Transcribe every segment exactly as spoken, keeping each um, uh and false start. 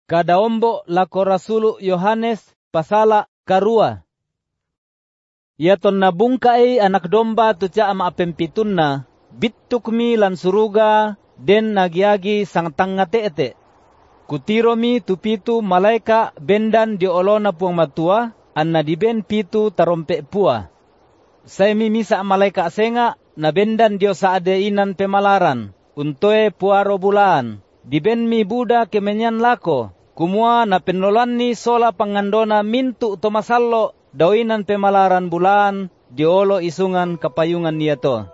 Kadaombo lako Rasulu Yohanes pasala karua. Yaton nabungkai anak domba tuca ama apempitunna, bittukmi lan suruga den nagiagi sang tangate ete. Kutiromi tu pitu malaika bendan di olona puang matua, anna di ben pitu tarompe pua. Saimi misa malaika senga na bendan dio saade inan pemalaran, untoe puaro bulan. Di ben mi buda kemenyan lako, kumua na penolani sola pangandona mintu tomasallo dawinan pemalaran bulan diolo isungan kapayungan niyato.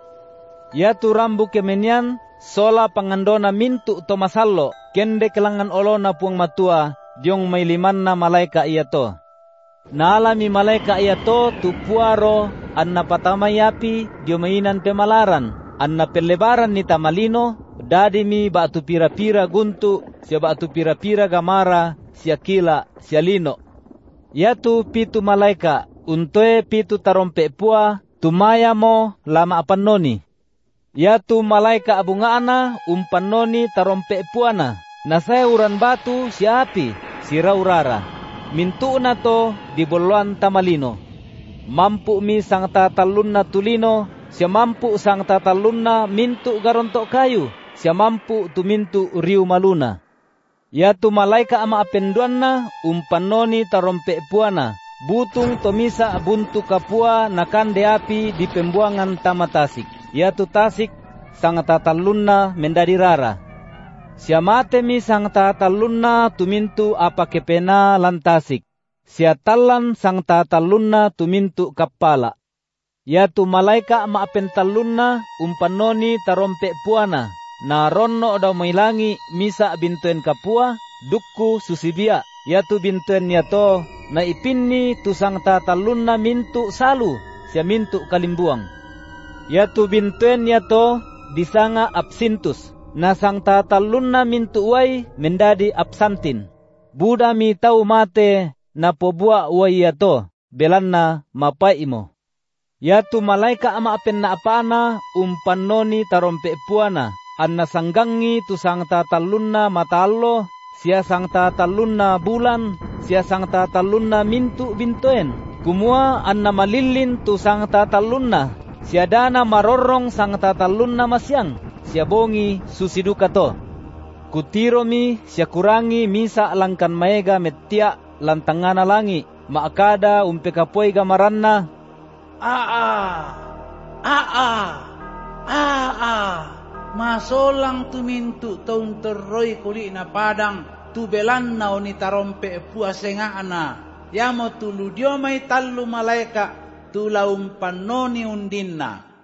Yatu rambu kemenyan sola pangandona mintu tomasallo kende kelangan olona puang matua diong may liman na malaika iyato. Naalami malaika iyato tu puaro anna patamayapi dio mainan pemalaran anna pelebaran ni tamalino dadimi batu pira-pira guntu sia batu pira-pira gamara sia kila sia lino. Yatu pitu malaika untoe pitu tarompe pua tumaya mo lama apanoni. Yatu malaika abungaana umpanoni tarompe puana. Nasaya uran batu sia api sira urara. Mintu na to di boluan tamalino. Mampu mi sang tatalun na tulino, siya mampu sang tatalun na mintu garontok kayu, siya mampu tumintu riu maluna. Yatu malaika ama apenduan na umpanoni tarompe puana. Butung tomisa buntu kapua nakande api di pembuangan tamatasik. Yatu tasik sang tatalun na mendadi rara. Siya mate mi sang tatalun na tumintu apa kepena lantasik. Siya talan sang tatalun na tumintu kapala. Yatu malaika maapentalun na umpanoni tarompe puana. Na ronno daw mailangi misa bintuen kapua dukku susibia. Yatu bintuen yato na ipinni tu sang tatalun na mintu salu. Siya mintu kalimbuang. Yatu bintuen yato disanga absintus. Na sang tatalun na mintu uay mendadi absantin. Buda mi tau mate na pobua uay yato belan na mapai imo. Yatu malaika ama apen na apana umpanoni tarompe puana. Anna sanggangi tu sang tatalun na matallo. Siya sang tatalun na bulan. Siya sang tatalun na mintu bintuen. Kumua anna malilin tu sang tatalun na. Siya dana marorong sang tatalun na masyang. Siya bongi susiduka to. Kutiromi siya kurangi misa langkan maega metia lantangana langi. Maakada umpekapoy gamaranna. Aa, aa, aa, masolang tumintu taun terroy kuli na padang tubelan na oni tarompe puasenga ana. Yamo tulu dio may talu malaika tulaum panoni undinna.